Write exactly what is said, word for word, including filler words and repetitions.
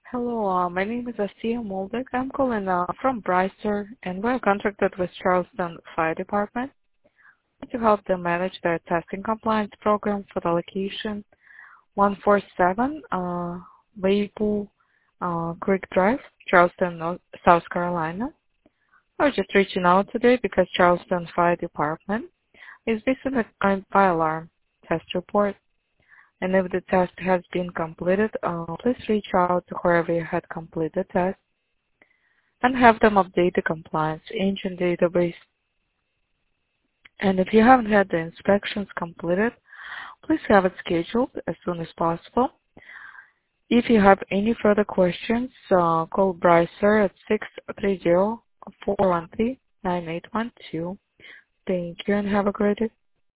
Hello, uh, my name is Asiya Moldek. I'm calling uh, from Brycer, and we're contracted with Charleston Fire Department to help them manage their testing compliance program for the location one forty-seven uh, Maple uh, Creek Drive, Charleston, North, South Carolina. I was just reaching out today because Charleston Fire Department is basing a current fire alarm test report. And if the test has been completed, uh, please reach out to whoever you had completed the test and have them update the compliance engine database. And if you haven't had the inspections completed, please have it scheduled as soon as possible. If you have any further questions, uh, call Brycer at six three zero, four one three, nine eight one two. Thank you and have a great day.